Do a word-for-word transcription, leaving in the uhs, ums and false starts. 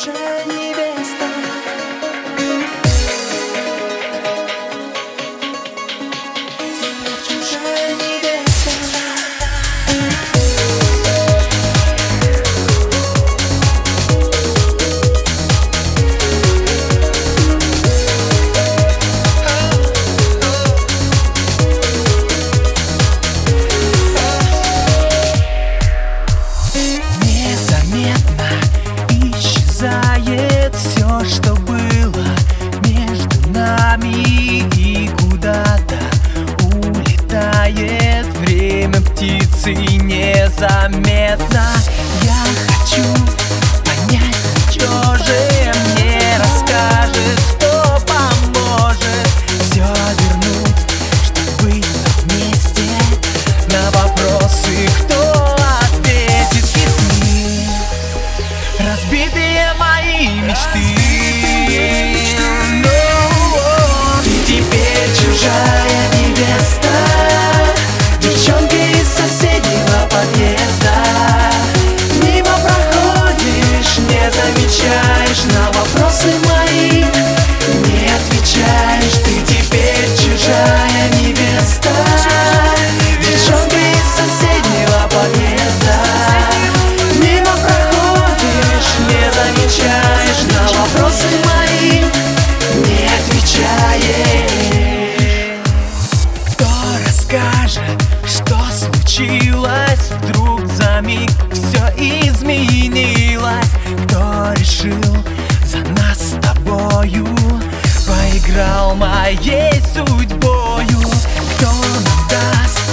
чужая невеста. Чужая невеста. Незаметно исчезает все, что было между нами, и куда-то улетает время птицы незаметно. Я хочу понять, что же мне расскажет, кто поможет все вернуть, чтобы быть вместе. На вопросы кто ответит, и ты, разбитые мои мечты. Но ты теперь чужая невеста, девчонка из соседнего подъезда. Мимо проходишь, не замечаешь, на вопросы мои не отвечаешь. Ты теперь чужая невеста, девчонка из соседнего подъезда. Мимо проходишь, не замечаешь, на вопросы мои не отвечаешь. Кто расскажет, что случилось? Вдруг за миг все изменилось. Кто решил за нас с тобою, поиграл моей судьбою? Кто нам даст